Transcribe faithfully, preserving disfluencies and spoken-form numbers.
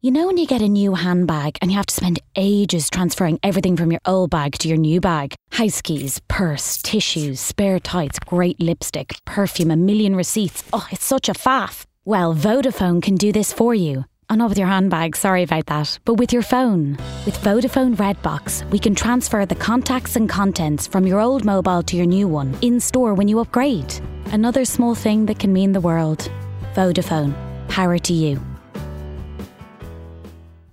You know when you get a new handbag and you have to spend ages transferring everything from your old bag to your new bag? House keys, purse, tissues, spare tights, great lipstick, perfume, a million receipts. Oh, it's such a faff. Well, Vodafone can do this for you. Oh, not with your handbag, sorry about that, but with your phone. With Vodafone Redbox, we can transfer the contacts and contents from your old mobile to your new one in store when you upgrade. Another small thing that can mean the world. Vodafone. Power to you.